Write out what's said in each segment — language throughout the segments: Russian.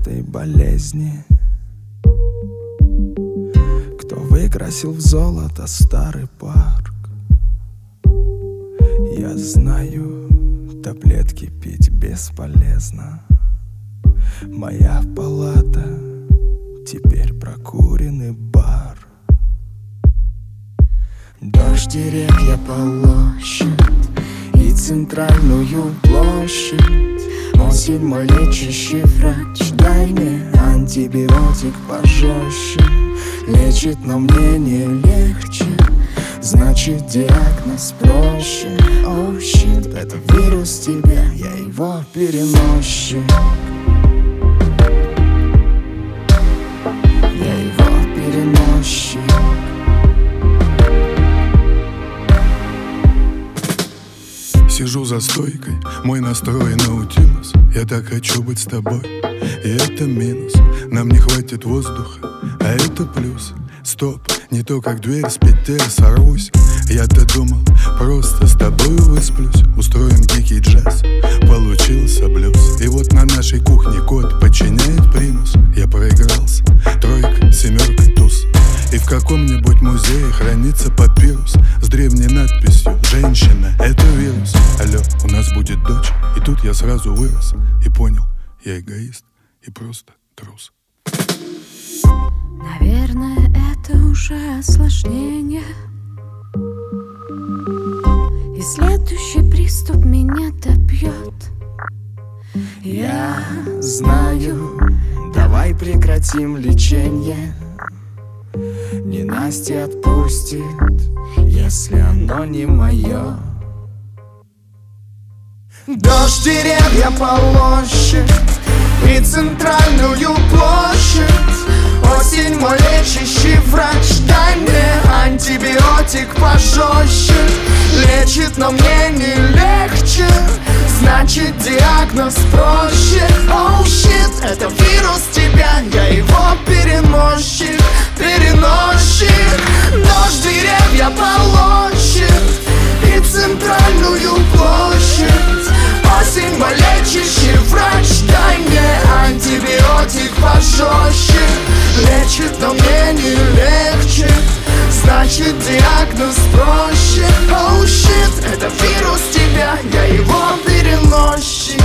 этой болезни. Кто выкрасил в золото старый парк? Я знаю, таблетки пить бесполезно. Моя палата теперь прокуренный бар. Дождь деревья полощет и центральную площадь. Осень мой лечащий врач, дай мне антибиотик пожестче. Лечит, но мне не легче, значит диагноз проще. Oh shit, это вирус тебя, я его переносчик. Я его переносчик. Сижу за стойкой, мой настрой наутилус. Я так хочу быть с тобой, и это минус. Нам не хватит воздуха, а это плюс. Стоп, не то как дверь с петель сорвусь. Я-то думал, просто с тобой высплюсь. Устроим дикий джаз, получился блюз. И вот на нашей кухне кот подчиняет примус. Я проигрался, тройка, семерка, туз. И в каком-нибудь музее хранится папирус с древней надписью «Женщина, это вирус». Алло, у нас будет дочь. И тут я сразу вырос и понял, я эгоист и просто трус. Наверное, это уже осложнение, и следующий приступ меня добьет. Я знаю, давай прекратим лечение. Ненастье отпустит, если оно не мое. Дождь деревья полощет и центральную площадь. Осень мой лечащий врач, дай мне антибиотик пожестче. Лечит, но мне не легче, значит диагноз проще. Oh shit, это вирус тебя, я его переносчик. Переносчик. Дождь деревья полощет и центральную площадь. Осень мой лечащий врач, дай мне антибиотик пожестче. Лечит, но мне не легче, значит диагноз проще. Oh shit, это вирус тебя, я его переносчик.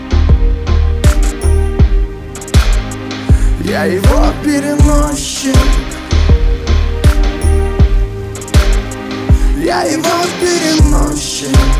Я его переносчик. Я его переносчик.